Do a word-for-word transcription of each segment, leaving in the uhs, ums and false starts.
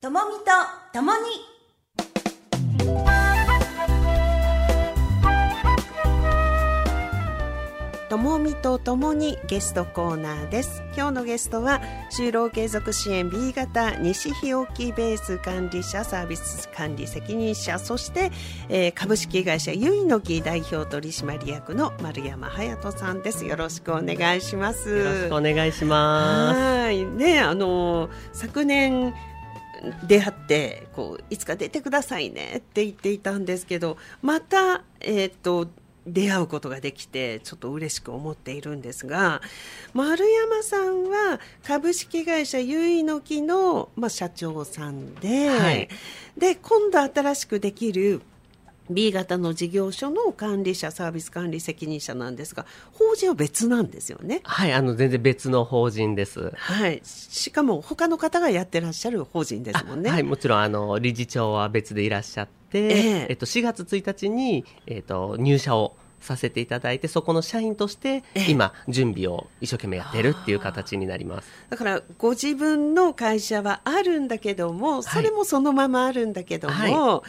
ともみとともにともみとともにゲストコーナーです。今日のゲストは就労継続支援 ビー 型西日置ベース管理者サービス管理責任者、そして、えー、株式会社ゆいのき代表取締役の丸山隼人さんです。よろしくお願いします。 よろしくお願いします。 はいね、あの昨年出会ってこういつか出てくださいねって言っていたんですけど、またえっと出会うことができてちょっと嬉しく思っているんですが、丸山さんは株式会社ゆいのきの、まあ、社長さんで、はい、で今度新しくできる ビー 型の事業所の管理者サービス管理責任者なんですが、法人は別なんですよね。 はい、あの全然別の法人です。 はい、しかも他の方がやってらっしゃる法人ですもんね。 はい、もちろんあの理事長は別でいらっしゃって、えーえっと、しがつついたちに、えっと、入社をさせていただいて、そこの社員として今準備を一生懸命やってるっていう形になります。 だからご自分の会社はあるんだけども、それもそのままあるんだけども、はい、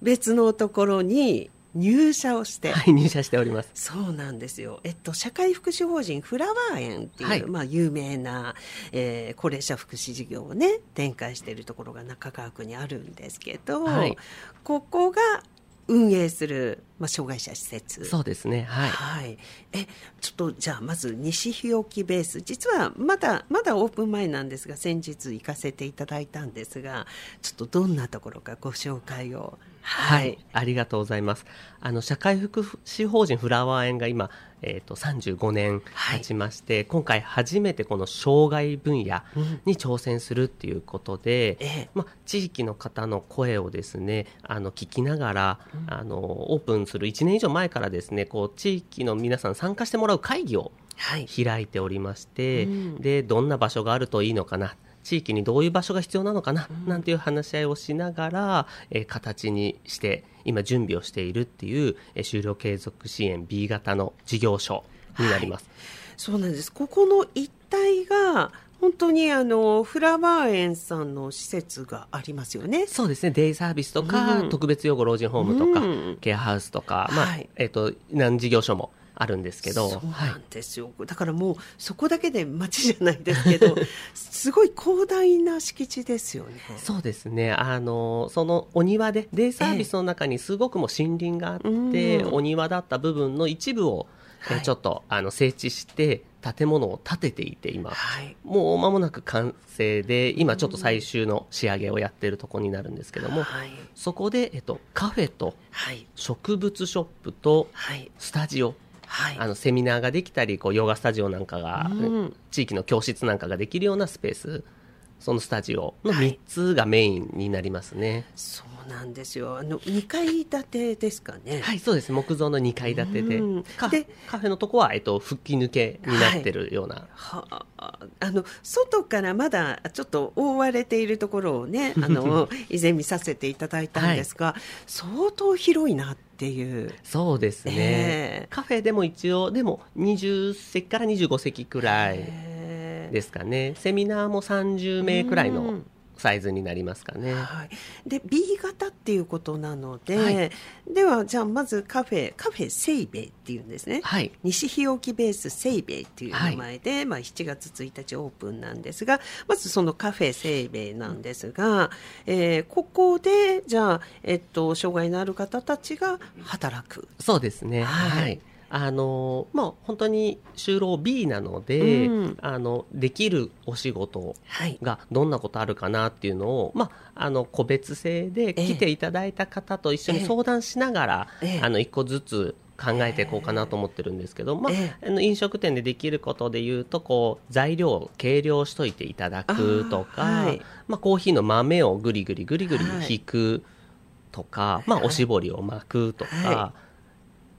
別のところに入社をして、 はい、入社しております。 そうなんですよ。えっと、社会福祉法人フラワー園っていう、はい、まあ、有名な、えー、高齢者福祉事業をね展開しているところが中川区にあるんですけど、はい、ここが運営する、まあ、障害者施設。 そうですね、はい、 はい、えちょっとじゃあまず西日置ベース、実はまだまだオープン前なんですが、先日行かせていただいたんですが、ちょっとどんなところかご紹介を。 はい、はい、ありがとうございます。あの社会福祉法人フラワー園が今、えー、とさんじゅうごねん経ちまして、はい、今回初めてこの障害分野に挑戦するっていうことで、うん、まあ、地域の方の声をですねあの聞きながら、うん、あのオープンするいちねん以上前からですね、こう地域の皆さん参加してもらう会議を開いておりまして、はい、うん、でどんな場所があるといいのかな、地域にどういう場所が必要なのかな、うん、なんていう話し合いをしながら、えー、形にして今準備をしているっていう、えー、就労継続支援 ビー 型の事業所になります。はい、 そうなんです。ここの一帯が本当にあのフラワー園さんの施設がありますよね。 そうですね、デイサービスとか、うん、特別養護老人ホームとか、うん、ケアハウスとか、まあ、はい、えーと、何事業所もあるんですけど。 そうなんですよ、はい、だからもうそこだけで町じゃないですけどすごい広大な敷地ですよね。 そうですね、あのそのお庭でデイサービスの中にすごくもう森林があって、えー、お庭だった部分の一部を、はい、えー、ちょっとあの整地して建物を建てていて今、はい、もう間もなく完成で今ちょっと最終の仕上げをやっているところになるんですけども、はい、そこで、えっと、カフェと植物ショップとスタジオ、はい、あのセミナーができたりこうヨガスタジオなんかが、うん、地域の教室なんかができるようなスペース、そのスタジオのみっつがメインになりますね。はい、 そうなんですよ。あのにかい建てですかね。 はい、そうです。木造のにかい建て で, カでカフェのとこは、えっと、吹き抜けになってるような、 はい、はあ、あの外からまだちょっと覆われているところをねあの以前見させていただいたんですが、はい、相当広いなっていう。 そうですね、えー、カフェでも一応でもにじゅっせきからにじゅうごせきくらいですかね。セミナーもさんじゅうめいくらいのサイズになりますかね。 はい、で ビー 型っていうことなので、はい、ではじゃあまずカフェカフェセイベイっていうんですね、はい、西日置ベースセイベイっていう名前で、はい、まあ、しちがつついたちオープンなんですが、まずそのカフェセイベイなんですが、えー、ここでじゃあ、えっと、障害のある方たちが働く。 そうですね、はい、はい、あのまあ、本当に就労 ビー なので、うん、あのできるお仕事がどんなことあるかなっていうのを、まあ、あの個別性で来ていただいた方と一緒に相談しながら、ええ、あのいっこずつ考えていこうかなと思ってるんですけど、まあええ、あの飲食店でできることでいうとこう材料を計量しといていただくとか、はい、まあ、コーヒーの豆をぐりぐりぐりぐり引くとか、はい、まあ、おしぼりを巻くとか、はい、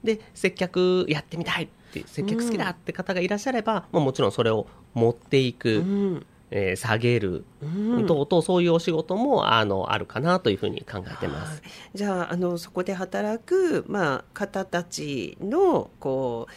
で接客やってみたいって接客好きだって方がいらっしゃれば、うん、もちろんそれを持っていく、うん、えー、下げる、うん、ととそういうお仕事も あのあるかなというふうに考えてます。 じゃあ、あのそこで働く、まあ、方たちのこう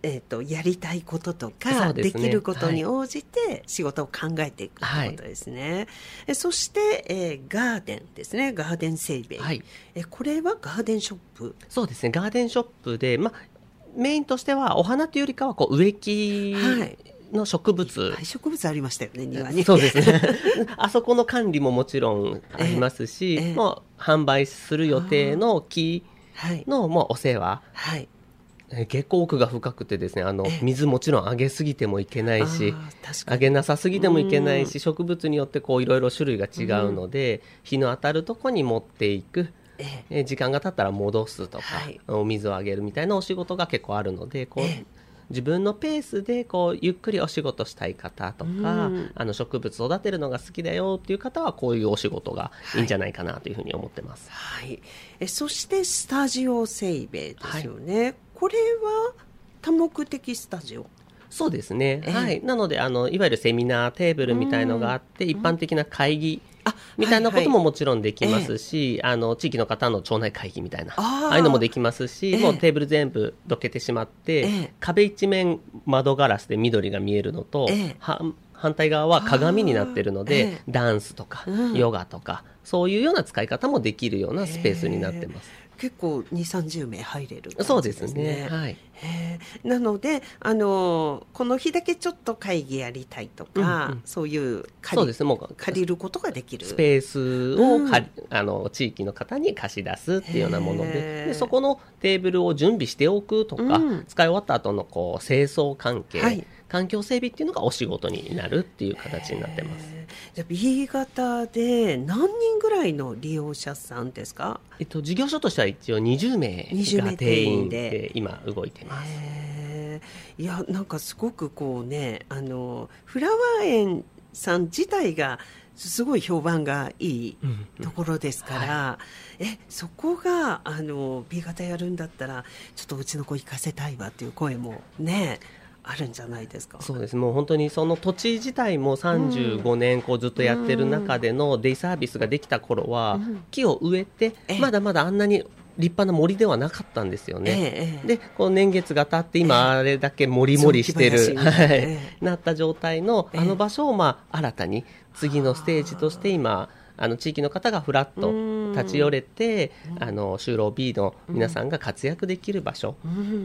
えー、とやりたいこととか で,、ね、できることに応じて仕事を考えていくということですね、はい、そして、えー、ガーデンですね。ガーデン整備、はい、えこれはガーデンショップ。 そうですね、ガーデンショップで、ま、メインとしてはお花というよりかはこう植木の植物、 はい、植物ありましたよね、庭に。 そうですねあそこの管理ももちろんありますし、えーえー、もう販売する予定の木のもうお世話、はい、結構奥が深くてですね、あの水もちろんあげすぎてもいけないし、あげなさすぎてもいけないし、植物によってこういろいろ種類が違うので、日の当たるとこに持っていく、え時間が経ったら戻すとか、はい、お水をあげるみたいなお仕事が結構あるので、こう自分のペースでこうゆっくりお仕事したい方とか、あの植物育てるのが好きだよっていう方はこういうお仕事がいいんじゃないかなというふうに思ってます、 はいはい、えそしてスタジオ整備ですよね、はい、これは多目的スタジオ。 そうですね、えーはい、なのであのいわゆるセミナーテーブルみたいのがあって、一般的な会議みたいなことももちろんできますし、はいはい、あの地域の方の町内会議みたいな あ, ああいうのもできますし、えー、もうテーブル全部どけてしまって、えー、壁一面窓ガラスで緑が見えるのと、えー、は反対側は鏡になっているので、えー、ダンスとか、うん、ヨガとかそういうような使い方もできるようなスペースになってます、えー結構にじゅう、さんじゅうめい入れる感じですね。 そうですね、はい、 へなのであのこの日だけちょっと会議やりたいとか、うんうん、そういう借り、そうですね、もう借りることができるスペースを借り、うん、あの地域の方に貸し出すっていうようなもの で, でそこのテーブルを準備しておくとか、うん、使い終わった後のこう清掃関係、はい、環境整備っていうのがお仕事になるっていう形になってます。 じゃあ ビー 型で何人ぐらいの利用者さんですか？ えっと、事業所としては一応にじゅうめいが定員で今動いています。 いやなんかすごくこうね、あのフラワー園さん自体がすごい評判がいいところですから、うんうんはい、えそこがあの ビー 型やるんだったらちょっとうちの子行かせたいわっていう声もねあるんじゃないですか。 そうです、もう本当にその土地自体もさんじゅうごねんこうずっとやってる中でのデイサービスができた頃は、うん、木を植えてまだまだあんなに立派な森ではなかったんですよね、ええ、でこう年月が経って今あれだけモリモリしてる、ええ、なった状態のあの場所をまあ新たに次のステージとして今あの地域の方がフラッと立ち寄れて、あの就労 B の皆さんが活躍できる場所、うん、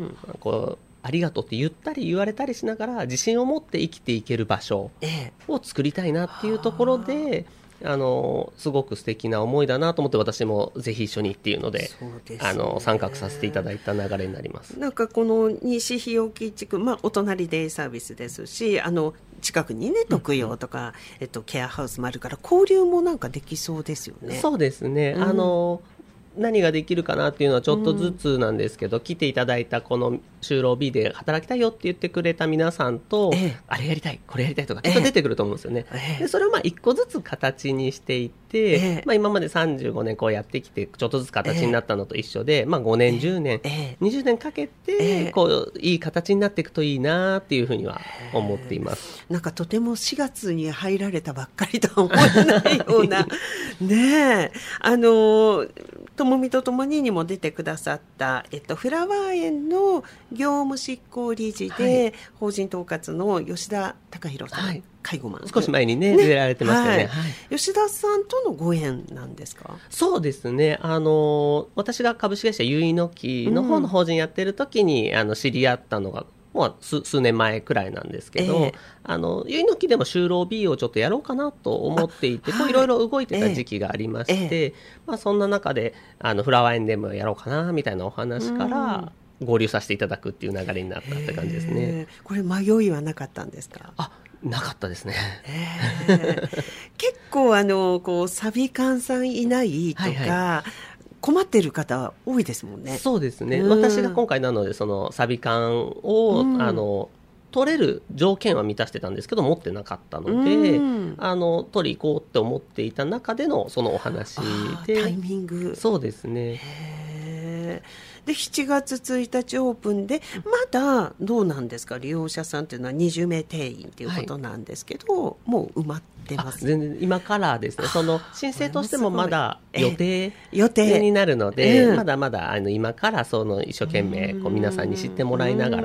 こうありがとうって言ったり言われたりしながら自信を持って生きていける場所を作りたいなっていうところで、あのすごく素敵な思いだなと思って私もぜひ一緒にっていうの で, で、ね、あの参画させていただいた流れになります。 なんかこの西日置地区、まあ、お隣デイサービスですし、あの近くにね特養とか、うんえっと、ケアハウスもあるから交流もなんかできそうですよね。 そうですね、うん、あの何ができるかなっていうのはちょっとずつなんですけど、うん、来ていただいたこの就労 B で働きたいよって言ってくれた皆さんと、ええ、あれやりたいこれやりたいとかきっと出てくると思うんですよね、ええ、でそれをまあいっこずつ形にしていって、えまあ、今までさんじゅうごねんこうやってきてちょっとずつ形になったのと一緒で、まあ、ごねんじゅうねん、え、にじゅうねんかけてこういい形になっていくといいなっていうふうには思っています。 なんかとてもしがつに入られたばっかりとは思えないようなねえ、あのともみとともににも出てくださった、えっと、フラワー園の業務執行理事で、はい、法人統括の吉田隆弘さん、はい、介護マン少し前にね出られてましたね、はいはい、吉田さんとのご縁なんですか？ そうですね、あの私が株式会社ゆいのきの方の法人やってる時に、うん、あの知り合ったのがもう 数, 数年前くらいなんですけど、えー、あのゆいのきでも就労 B をちょっとやろうかなと思っていて、いろいろ動いてた時期がありまして、えーえーまあ、そんな中であのフラワー園でもやろうかなみたいなお話から合流させていただくっていう流れになったって感じですね、えー、これ迷いはなかったんですか？ あなかったですね、 えー、結構あのこうサビ館さんいないとか、はいはい困っている方多いですもんね。 そうですね、私が今回なのでそのサビ館を、うん、あの取れる条件は満たしてたんですけど持ってなかったので、うん、あの取り行こうって思っていた中でのそのお話でタイミング。 そうですね。 へでしちがつついたちオープンでまだどうなんですか？利用者さんというのはにじゅうめい定員ということなんですけど、はい、もう埋まってます。 全然今からですね、その申請としてもまだ予定予定になるので、うん、まだまだあの今からその一生懸命こう皆さんに知ってもらいながら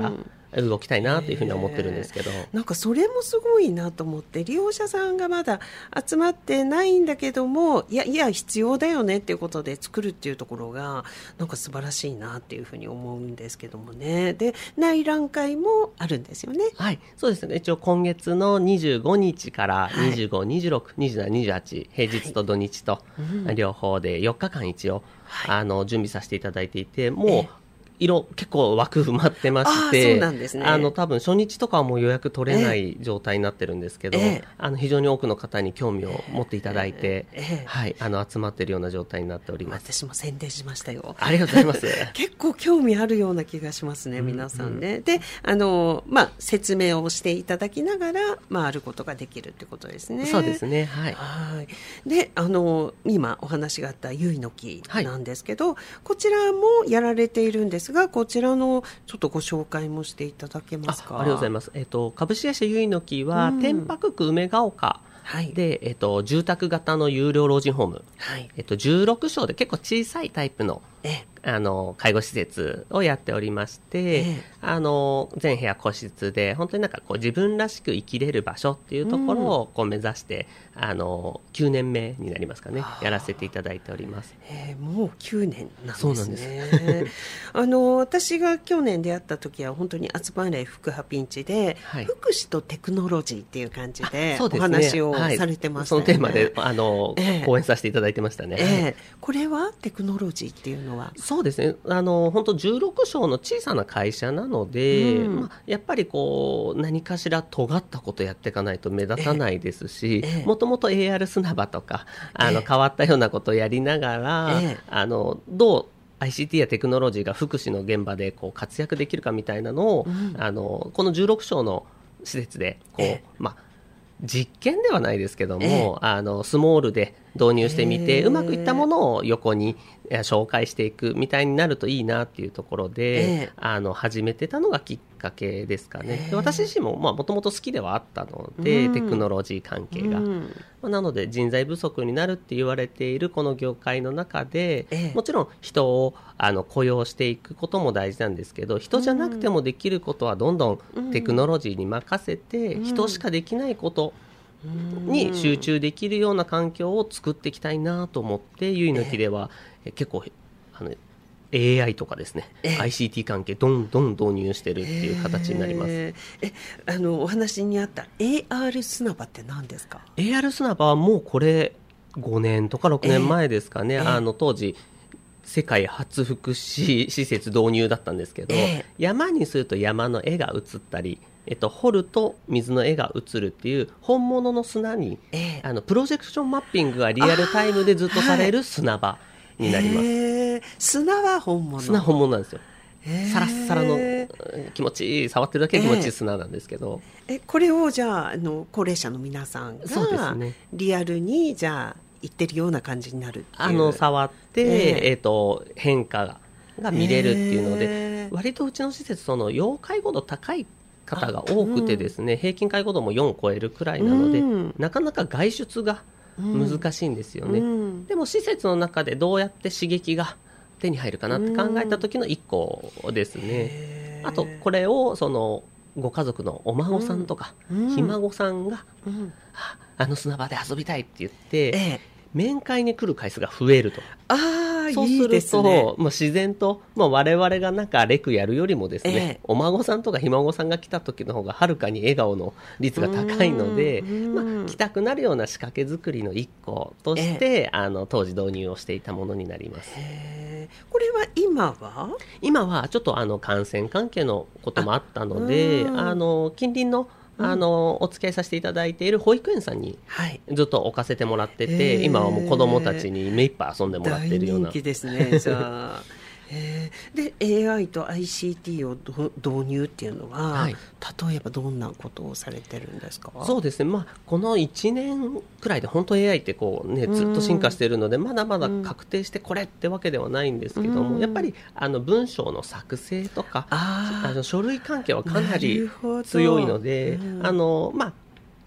動きたいなというふうには思ってるんですけど、 なんかそれもすごいなと思って、利用者さんがまだ集まってないんだけども、いやいや必要だよねっていうことで作るっていうところがなんか素晴らしいなっていうふうに思うんですけどもね。で、内覧会もあるんですよね。 はい、そうですね。一応今月のにじゅうごにちからにじゅうご、にじゅうろく、にじゅうしち、にじゅうはち、平日と土日と両方でよっかかん一応、はい、あの準備させていただいていて、もう、えー色結構枠埋まってまして、 そうなんですね、 あの多分初日とかはもう予約取れない状態になってるんですけど、えー、あの非常に多くの方に興味を持っていただいて、えーえーはい、あの集まっているような状態になっております。 私も宣伝しましたよ。 ありがとうございます結構興味あるような気がしますね、皆さんね。うんうん、で、あの、まあ、説明をしていただきながら、まあ、あることができるってことですね。 そうですね、はい、 はい。で、あの今お話があった結の木なんですけど、はい、こちらもやられているんですが、こちらのちょっとご紹介もしていただけますか。 あ, ありがとうございます。えっと、株式会社結の木は、うん、天白区梅ヶ丘で、えっと、住宅型の有料老人ホーム、はいえっと、じゅうろくしょうで結構小さいタイプのえあの介護施設をやっておりまして、ええ、あの全部屋個室で本当になんかこう自分らしく生きれる場所っていうところをこう目指して、うん、あのきゅうねんめになりますかね、やらせていただいております。 えー、もうきゅうねんなんですね。 そうなんですあの私が去年出会った時は本当に集まれ福派ピンチで、はい、福祉とテクノロジーっていう感じでお話をされてましたよね。 そのテーマであの、えー、講演させていただいてましたね。 えー、これはテクノロジーっていうのはそうですね、あの本当じゅうろくしょうの小さな会社なので、うんまあ、やっぱりこう何かしら尖ったことやっていかないと目立たないですし、もともと エーアール 砂場とかあの変わったようなことをやりながら、ええ、あのどうアイシーティー やテクノロジーが福祉の現場でこう活躍できるかみたいなのを、うん、あのこのじゅうろくしょうの施設でこう、えまあ実験ではないですけども、ええ、あのスモールで導入してみて、えー、うまくいったものを横に紹介していくみたいになるといいなっていうところで、えー、あの始めてたのがきっかけですかね。えー、で私自身ももともと好きではあったので、うん、テクノロジー関係が、うんまあ、なので人材不足になるって言われているこの業界の中で、えー、もちろん人をあの雇用していくことも大事なんですけど、人じゃなくてもできることはどんどんテクノロジーに任せて、うん、人しかできないことに集中できるような環境を作っていきたいなと思って、結の木では、えー、結構あの エーアイ とかですね、えー、アイシーティー 関係どんどん導入してるっていう形になります。 えー、えあのお話にあった エーアール 砂場って何ですか？ エーアール 砂場はもうこれごねんとかろくねんまえですかね、えー、あの当時世界初福祉施設導入だったんですけど、えー、山にすると山の絵が映ったり、えっと、掘ると水の絵が映るっていう本物の砂に、えー、あのプロジェクションマッピングがリアルタイムでずっとされる砂場になります。 えー、砂は本物？ 砂本物なんですよ。えー、サラッサラの気持ちいい、触ってるだけで気持ちいい砂なんですけど、 えー、えこれをじゃあ、あの高齢者の皆さんがそうですね、リアルにじゃあ言ってるような感じになるっていう、 あの触って、えーえー、と変化が、が見れるっていうので、えー、割とうちの施設その要介護度高い方が多くてですね、うん、平均介護度もよんを超えるくらいなので、うん、なかなか外出が難しいんですよね、うん、でも施設の中でどうやって刺激が手に入るかなって考えた時のいっこですね、うん、あとこれをそのご家族のお孫さんとか、うん、ひ孫さんが、うん、あの砂場で遊びたいって言って、ええ、面会に来る回数が増えると。 あそうするといいですね、 まあ、自然と、まあ、我々がなんかレクやるよりもですね、ええ、お孫さんとかひ孫さんが来た時の方がはるかに笑顔の率が高いので、まあ、来たくなるような仕掛け作りの一個として、え、あの当時導入をしていたものになります。 へこれは今は今はちょっとあの感染関係のこともあったので、ああの近隣のあのお付き合いさせていただいている保育園さんにずっと置かせてもらってて、はい、今はもう子どもたちに目いっぱい遊んでもらっているような。 大人気ですね。じゃあえー、で エーアイ と アイシーティー を導入っていうのは、はい、例えばどんなことをされてるんですか？ そうですね、まあ、このいちねんくらいで本当 エーアイ ってこう、ね、ずっと進化しているので、まだまだ確定してこれってわけではないんですけども、やっぱりあの文章の作成とかああの書類関係はかなり強いので、あの、まあ、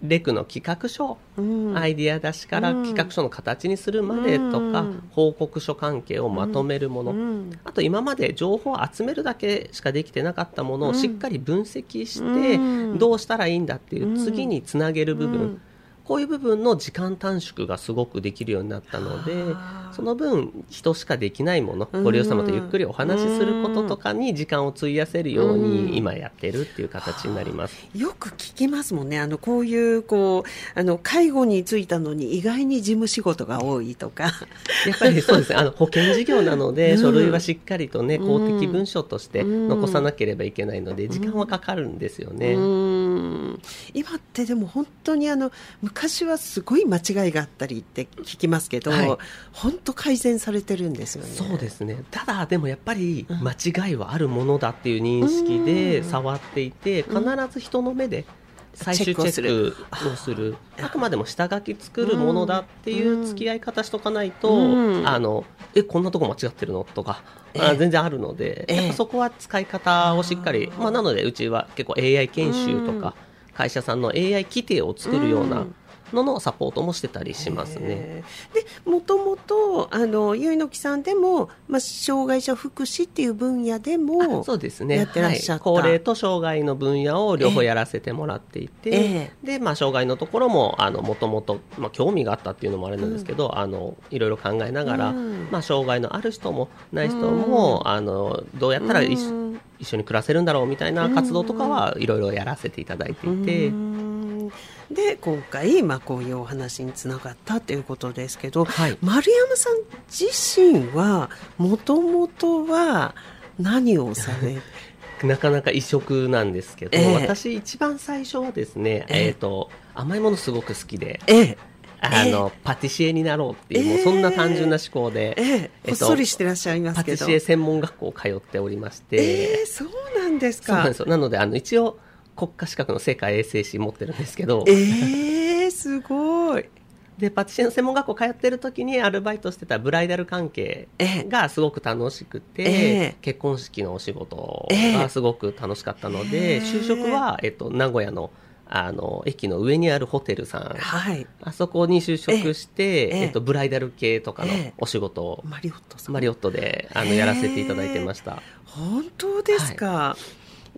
レクの企画書、うん、アイディア出しから企画書の形にするまでとか、うん、報告書関係をまとめるもの、うん、あと今まで情報を集めるだけしかできてなかったものをしっかり分析して、うん、どうしたらいいんだっていう次につなげる部分、うん、こういう部分の時間短縮がすごくできるようになったので、その分人しかできないもの、ご利用様とゆっくりお話しすることとかに時間を費やせるように今やってるっていう形になります。 よく聞きますもんね。あのこういうこうあの介護に就いたのに意外に事務仕事が多いとかやっぱりそうですね。あの保険事業なので、うん、書類はしっかりとね公的文書として残さなければいけないので時間はかかるんですよね。うんうん、今ってでも本当にあの昔はすごい間違いがあったりって聞きますけど、はい、本当改善されてるんですよね。 そうですね。ただでもやっぱり間違いはあるものだっていう認識で触っていて、必ず人の目で最終チェックをする、あくまでも下書き作るものだっていう付き合い方しとかないと、うん、あのえこんなとこ間違ってるのとか、えー、あ全然あるので、えー、やっぱそこは使い方をしっかり、まあ、なのでうちは結構 エーアイ 研修とか、うん、会社さんの エーアイ 規定を作るような、うんののサポートもしてたりしますね。 でもともとあの結の木さんでも、まあ、障害者福祉っていう分野でもそうですね、 やってらっしゃった、 はい、高齢と障害の分野を両方やらせてもらっていて、えー、でまあ、障害のところももともと興味があったっていうのもあれなんですけど、うん、あのいろいろ考えながら、うんまあ、障害のある人もない人も、うん、あのどうやったら一緒、うん、一緒に暮らせるんだろうみたいな活動とかはいろいろやらせていただいていて、うんで今回、まあ、こういうお話につながったということですけど、はい、丸山さん自身はもともとは何をされなかなか異色なんですけど、えー、私一番最初はですね、えーえー、と甘いものすごく好きで、えーあのえー、パティシエになろうっていう、えー、もうそんな単純な思考で、 えーえっと、ほっそりしてらっしゃいますけどパティシエ専門学校通っておりまして、 えー、そうなんですか。 そうなんですよ。なのであの一応国家資格の世界衛生士持ってるんですけど、 えー、すごい。 でパティシエの専門学校通ってる時にアルバイトしてたブライダル関係がすごく楽しくて、えー、結婚式のお仕事がすごく楽しかったので、えー、就職は、えっと、名古屋のあの駅の上にあるホテルさん、はい、あそこに就職して、えーえっと、ブライダル系とかのお仕事を、 えー、マリオットさんマリオットであのやらせていただいてました。 本当ですか、はい、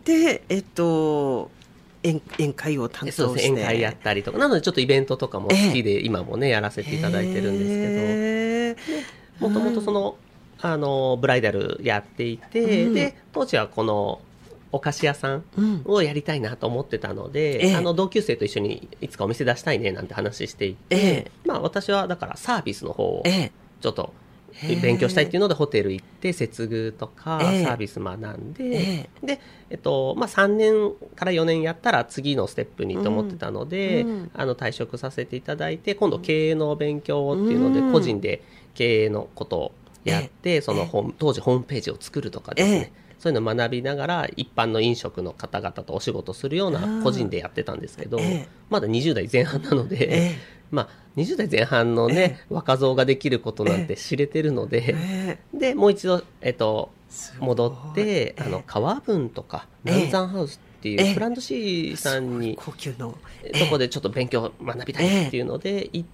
でえっと宴, 宴会を担当して、 そうですね、宴会やったりとか、なのでちょっとイベントとかも好きで、えー、今もねやらせていただいてるんですけど、もともとその、あのブライダルやっていて、うん、で当時はこのお菓子屋さんをやりたいなと思ってたので、うん、あの同級生と一緒にいつかお店出したいねなんて話していて、えーまあ、私はだからサービスの方をちょっと勉強したいっていうのでホテル行って接遇とかサービス学んで、えーでえっとまあ、さんねんからよねんやったら次のステップにと思ってたので、うん、あの退職させていただいて今度経営の勉強っていうので、うん、個人で経営のことをやって、えー、その本当時ホームページを作るとかですね、えー、そういうのを学びながら一般の飲食の方々とお仕事するような個人でやってたんですけど、えー、まだにじゅう代前半なので、えーまあ、にじゅう代前半の、ねえー、若造ができることなんて知れてるので、えー、でもう一度、えっと、戻って、えー、あの川文とか南山ハウスっていうフランドシーさんに、えー、 高級の、 えー、そこでちょっと勉強学びたいっていうので行って、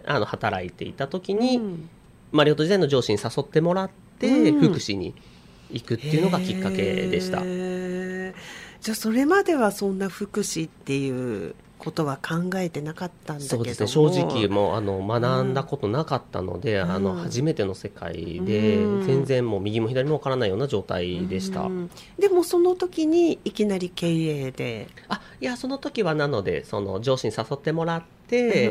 あの働いていた時に、うん、マリオット時代の上司に誘ってもらって、うん、福祉に行くっていうのがきっかけでした。 えー、じゃあそれまではそんな福祉っていうことは考えてなかったんだけども、そうですね、 正直もうあの学んだことなかったので、うん、あの初めての世界で、うん、全然もう右も左も分からないような状態でした、うん、 でもその時にいきなり経営で、 あいやその時はなのでその上司に誘ってもらって、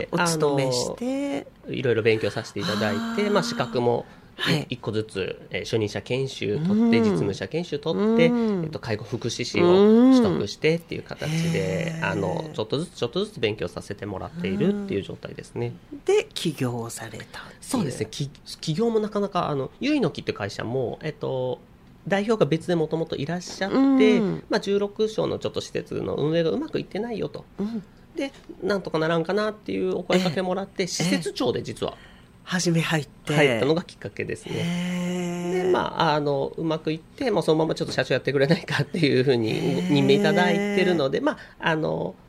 うん、お勤めしていろいろ勉強させていただいて、まあ、資格もはい、いっこずつ、えー、初任者研修取って、うん、実務者研修取って、うんえっと、介護福祉士を取得してっていう形で、うん、あのちょっとずつちょっとずつ勉強させてもらっているっていう状態ですね。 で起業をされた。 そうですね、起業もなかなかあのゆいのきっていう会社も、えっと、代表が別でもともといらっしゃって、うんまあ、じゅうろくしょうのちょっと施設の運営がうまくいってないよと、うん、でなんとかならんかなっていうお声かけもらって、施設長で実は初め入って入ったのがきっかけですね。で、まあ、あのうまくいって、まあ、そのままちょっと社長やってくれないかっていうふうに任命いただいてるので、まあ、あの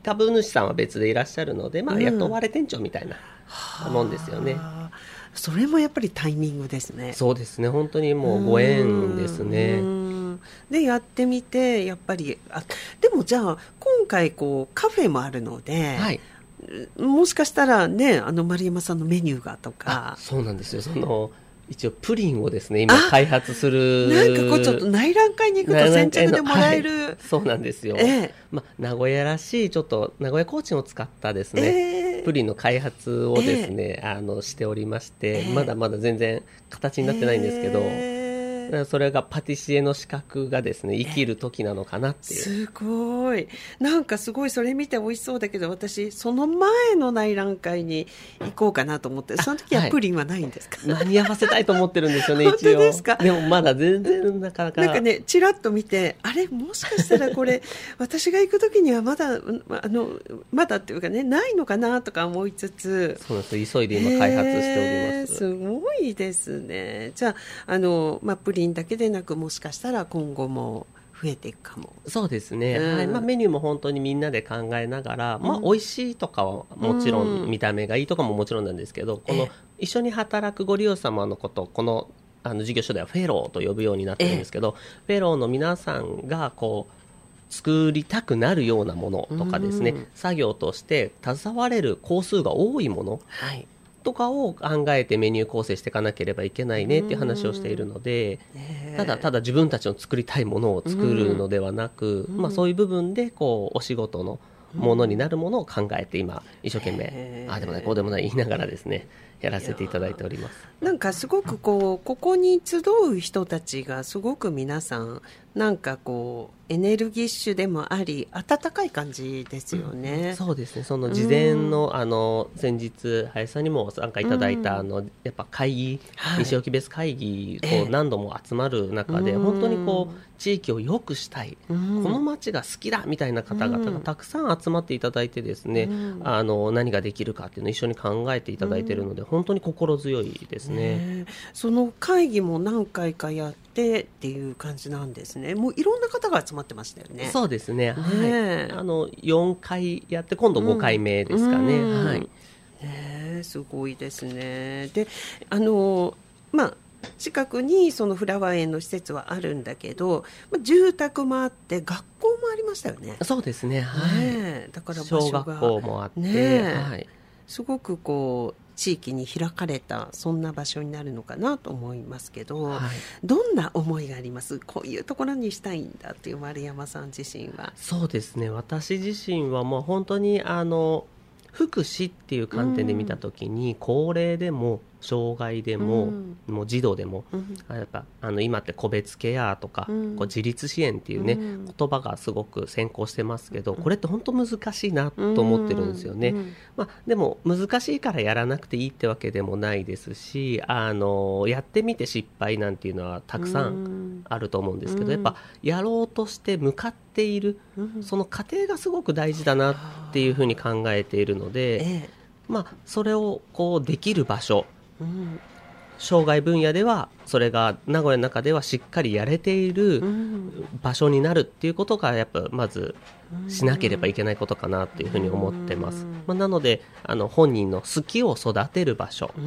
株主さんは別でいらっしゃるので、まあ、雇われ店長みたいなもんですよね、うん、 それもやっぱりタイミングですね。 そうですね、本当にもうご縁ですね。 うんでやってみてやっぱりあでもじゃあ今回こうカフェもあるので、はい、もしかしたらねあの丸山さんのメニューがとか。 そうなんですよ、その一応プリンをですね今開発する、 なんかこうちょっと内覧会に行くと先着でもらえる、はい、 そうなんですよ、えーま、名古屋らしいちょっと名古屋コーチンを使ったですね、えー、プリンの開発をですね、えー、あのしておりまして、えー、まだまだ全然形になってないんですけど、えーそれがパティシエの資格がですね生きる時なのかなっていう。 すごい、なんかすごいそれ見て美味しそうだけど、私その前の内覧会に行こうかなと思って、その時はプリンはないんですか？ はい、間に合わせたいと思ってるんですよね一応。 本当ですか？ でもまだ全然なかなかなんかねちらっと見て、あれもしかしたらこれ私が行く時にはまだあのまだっていうかねないのかなとか思いつつ、 そうです、急いで今開発しております。 すごいですね。じゃあ、あの、まあ、プリンだけでなくもしかしたら今後も増えていくかも。 そうですね、うんはいまあ、メニューも本当にみんなで考えながら、うんまあ、美味しいとかはもちろん、うん、見た目がいいとかももちろんなんですけど、この一緒に働くご利用様のことこのあの事業所ではフェローと呼ぶようになってるんですけど、フェローの皆さんがこう作りたくなるようなものとかですね、うん、作業として携われる工数が多いもの、はいとかを考えてメニュー構成していかなければいけないねっていう話をしているので、ただただ自分たちの作りたいものを作るのではなく、まあ、そういう部分でこうお仕事のものになるものを考えて今一生懸命ああでもないこうでもない言いながらですねやらせていただいております。 なんかすごくこうここに集う人たちがすごく皆さんなんかこうエネルギッシュでもあり温かい感じですよね、 うん、そうですね。その事前の、うん、あの先日林さんにも参加いただいた、うん、あのやっぱ会議、はい、西沖別会議こう何度も集まる中で、えー、本当にこう地域を良くしたい、うん、この街が好きだみたいな方々がたくさん集まっていただいてですね、うん、あの何ができるかっていうのを一緒に考えていただいているので、うん、本当に心強いですね。ねその会議も何回かやってっていう感じなんですね。もういろんな方が集まってましたよね。 そうですね、はい、あのよんかいやって今度ごかいめですかね、うんはいね、すごいですね。であの、まあ、近くにそのフラワー園の施設はあるんだけど、まあ、住宅もあって学校もありましたよね。 そうですね、はいね、だから場所が小学校もあって、 ねはい、 すごくこう地域に開かれたそんな場所になるのかなと思いますけど、はい、どんな思いがあります？こういうところにしたいんだっていう丸山さん自身は。 そうですね、私自身はもう本当にあの福祉っていう観点で見たときに、うん、高齢でも障害でも、うん、もう児童でも、うん、やっぱあの今って個別ケアとか、うん、こう自立支援っていうね、うん、言葉がすごく先行してますけど、これって本当難しいなと思ってるんですよね、うんうんまあ、でも難しいからやらなくていいってわけでもないですし、あのやってみて失敗なんていうのはたくさんあると思うんですけど、やっぱやろうとして向かっているその過程がすごく大事だなっていうふうに考えているので、ええまあ、それをこうできる場所、うん、障害分野ではそれが名古屋の中ではしっかりやれている場所になるっていうことがやっぱまずしなければいけないことかなっていうふうに思ってます、まあ、なのであの本人の好きを育てる場所、うん、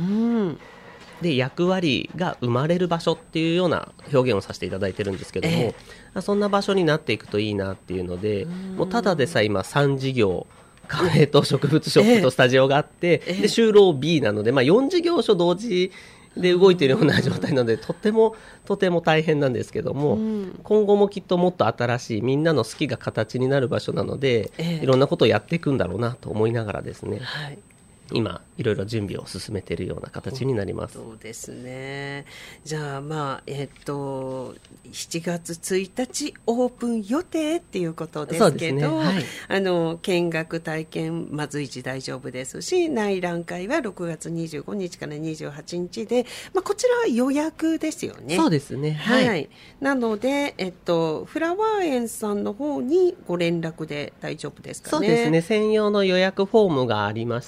で役割が生まれる場所っていうような表現をさせていただいてるんですけども、ええ、そんな場所になっていくといいなっていうので、もうただでさえ今さん事業カフェと植物ショップとスタジオがあって、ええ、で就労 B なので、まあ、よん事業所同時で動いているような状態なので、とてもとても大変なんですけども、うん、今後もきっともっと新しいみんなの好きが形になる場所なので、ええ、いろんなことをやっていくんだろうなと思いながらですね、はい、今いろいろ準備を進めているような形になります。 そうですね。じゃあまあえっとしちがつついたちオープン予定っていうことですけど、ねはい、あの見学体験まず随時大丈夫ですし、内覧会はろくがつにじゅうごにちからにじゅうはちにちで、まあ、こちらは予約ですよね。 そうですね、はい、はい、 なので、えっと、フラワー園さんの方にご連絡で大丈夫ですかね。 そうですね、専用の予約フォームがありまして、一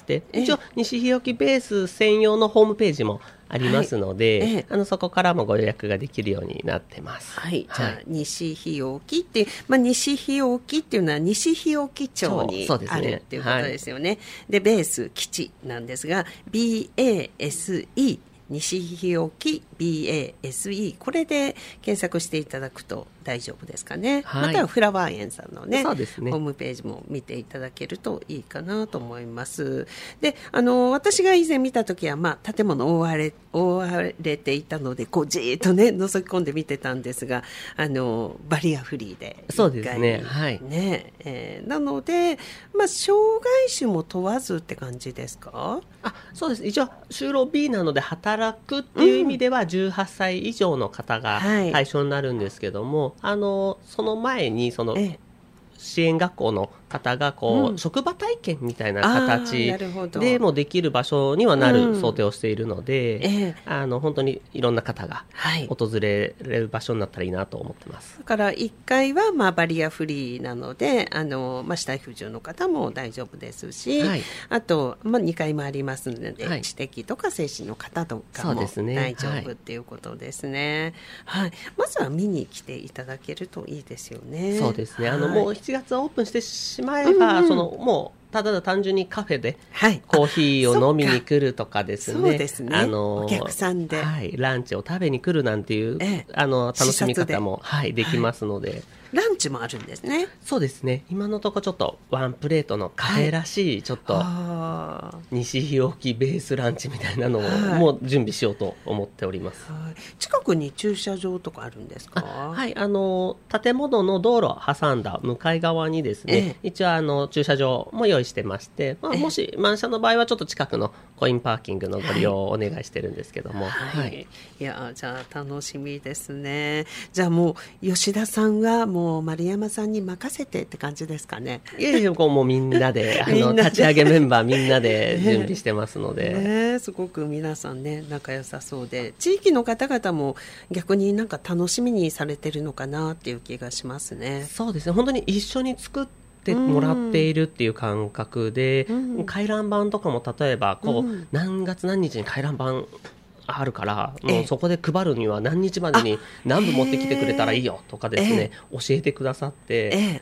一応西日置ベース専用のホームページもありますので、はいええ、あのそこからもご予約ができるようになってます。 はい、じゃあ、はい、西日置って、まあ、西日置っていうのは西日置町にあるっていうことですよね。で、ベース基地なんですが ビーエーエスイー 西日置 ビーエーエスイー これで検索していただくと大丈夫ですかね、はい、またはフラワー園さんのね、そうですね、ホームページも見ていただけるといいかなと思います。で、あの私が以前見た時は、まあ、建物覆われ覆われていたのでこうじーっとね覗き込んで見てたんですが、あのバリアフリーでそうですね、はいね、えー、なので、まあ、障害種も問わずって感じですか？ あ、そうです。一応就労 B なので働くっていう意味ではじゅうはっさい以上の方が対象になるんですけども、はい、あのその前にその、ええ、支援学校の方がこう、うん、職場体験みたいな形でもできる場所にはなる想定をしているので、うんええ、あの本当にいろんな方が訪れる場所になったらいいなと思ってます。 だからいっかいはまあバリアフリーなので、あの、まあ、死体不自由の方も大丈夫ですし、はい、あと、まあ、にかいもありますので、はい、知的とか精神の方とかも大丈夫っていうことですね。はいはい、まずは見に来ていただけるといいですよね。 そうですね、あの、はい、もうしちがつオープンしてしまえば、うんうん、そのもうただ単純にカフェでコーヒーを飲みに来るとかですね、 そうですね、 あのお客さんで、 はい、ランチを食べに来るなんていう、ええ、あの楽しみ方も、はい、できますので、はい、 ランチもあるんですね。 そうですね、今のところちょっとワンプレートのカフェらしい、はい、ちょっと西日置ベースランチみたいなのを、はい、もう準備しようと思っております。 はい、近くに駐車場とかあるんですか？ はい、あの建物の道路を挟んだ向かい側にですね、ええ、一応あの駐車場も用意してまして、まあ、もし満車の場合はちょっと近くのコインパーキングのご利用をお願いしてるんですけども、 はいはい、いや、じゃあ楽しみですね。じゃあもう吉田さんはもう丸山さんに任せてって感じですかね？ いやいや、こうもうみんなであの立ち上げメンバーみんなで準備してますので、 ねね、すごく皆さんね仲良さそうで、地域の方々も逆になんか楽しみにされてるのかなっていう気がしますね。 そうですね、本当に一緒に作ってもらっているっていう感覚で、うん、回覧板とかも例えばこう、うん、何月何日に回覧板あるからもうそこで配るには何日までに何部持ってきてくれたらいいよとかですね、教えてくださって、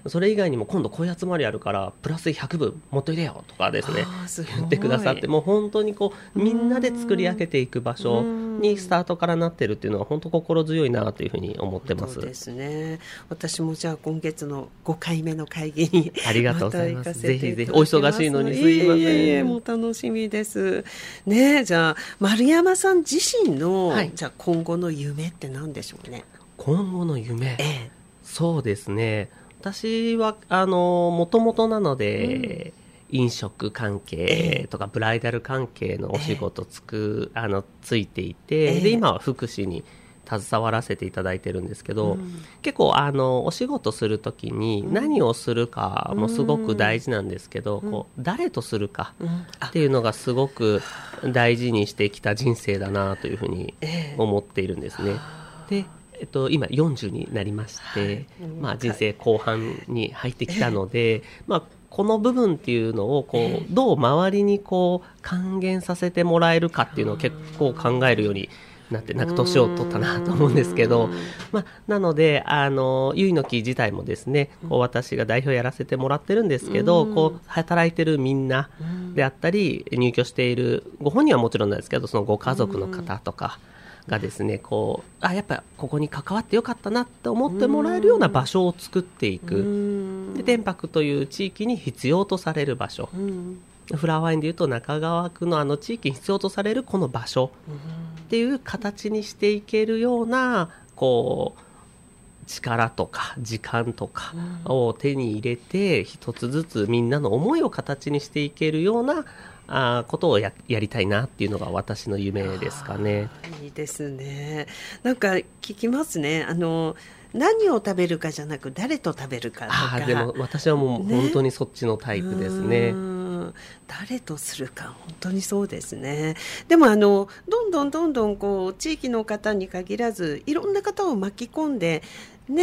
それ以外にも今度こういう集まりあるからプラスひゃくぶ持っといでよとかですね言ってくださって、もう本当にこうみんなで作り上げていく場所にスタートからなってるっていうのは本当心強いなというふうに思ってます。 そうですね、私もじゃあ今月のごかいめの会議にありがとうございます。ぜひぜひお忙しいのにすいません。いえいえ、 もう楽しみですね。じゃあ丸山さん自身の、はい、じゃあ今後の夢って何でしょうね？ 今後の夢、 ええ、 そうですね、私はあのもともとなので、うん、飲食関係とか、ええ、ブライダル関係のお仕事つく、ええ、あのついていて、ええ、で今は福祉に携わらせていただいてるんですけど、うん、結構あのお仕事するときに何をするかもすごく大事なんですけど、うん、こう誰とするかっていうのがすごく大事にしてきた人生だなというふうに思っているんですね。で、えっと、今よんじゅうになりまして、はい、まあ、人生後半に入ってきたので、まあこの部分っていうのをこうどう周りにこう還元させてもらえるかっていうのを結構考えるようになってなんか年を取ったなと思うんですけど、まあ、なのであのゆいの木自体もですね、こう私が代表やらせてもらってるんですけど、こう働いてるみんなであったり入居しているご本人はもちろんなんですけど、そのご家族の方とかがですね、こうあやっぱここに関わってよかったなって思ってもらえるような場所を作っていく。で、天白という地域に必要とされる場所、フラワー園でいうと中川区のあの地域に必要とされるこの場所っていう形にしていけるようなこう力とか時間とかを手に入れて、一つずつみんなの思いを形にしていけるようなあことを や, やりたいなっていうのが私の夢ですかね。 いいですね。なんか聞きますね。あの何を食べるかじゃなく誰と食べるかとか。 あでも私はもう本当にそっちのタイプですね。 ね、誰とするか本当にそうですね。でもあのどんどんどんどんこう地域の方に限らずいろんな方を巻き込んでね、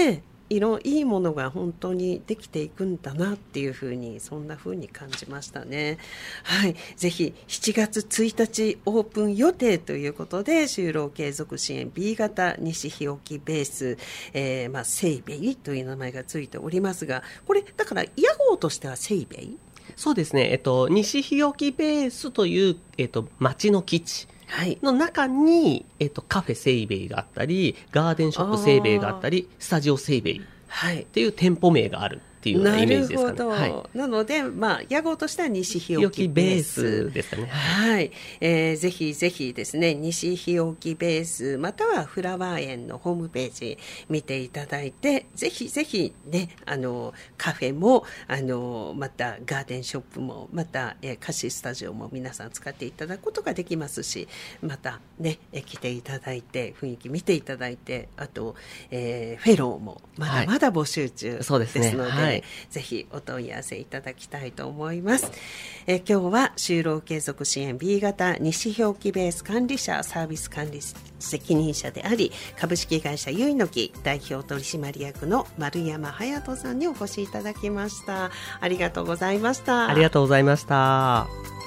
色いいものが本当にできていくんだなっていうふうに、そんなふうに感じましたね。はい、ぜひしちがつついたちオープン予定ということで、就労継続支援 ビー 型西日置ベース、えー、まあセイベイという名前がついておりますが、これだから屋号としてはセイベイ。 そうですね、えっと、西日置ベースという、えっと、町の基地の中に、はい、えっと、カフェセイベイがあったり、ガーデンショップセイベイがあったり、スタジオセイベイっていう店舗名があるっていうようなイメージですかね。 なるほど、はい、なので、まあ、屋号としては西日置ベースですかね。 はい、えー、ぜひぜひですね、西日置ベースまたはフラワー園のホームページ見ていただいて、ぜひぜひね、あのカフェもあのまたガーデンショップもまた、えー、貸しスタジオも皆さん使っていただくことができますし、またね、え来ていただいて雰囲気見ていただいて、あと、えー、フェローもまだまだ募集中ですので、はい、そうですね、はい、ぜひお問い合わせいただきたいと思います。え今日は就労継続支援 ビー 型西日置ベース管理者サービス管理責任者であり、株式会社ゆいのき代表取締役の丸山隼人さんにお越しいただきました。ありがとうございました。 ありがとうございました。